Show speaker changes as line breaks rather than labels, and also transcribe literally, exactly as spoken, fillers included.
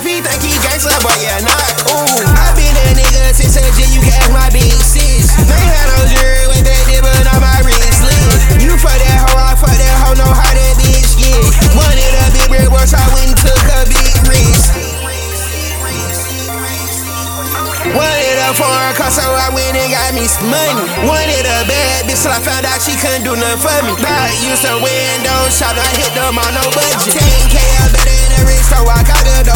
P think he gangsta, but yeah, not cool. I been a nigga since a G, you catch my big sis. They had no jury with that dip, but on my wrist lit. You fuck that hoe, I fuck that hoe, know how that bitch get. Wanted a big brick, boy, so I went and took a big risk. Wanted a foreign car, so I went and got me some money. Wanted a bad bitch, till I found out she couldn't do nothing for me. Thought used to window shop, I hit them on no budget. ten K, I better in the wrist, so I got the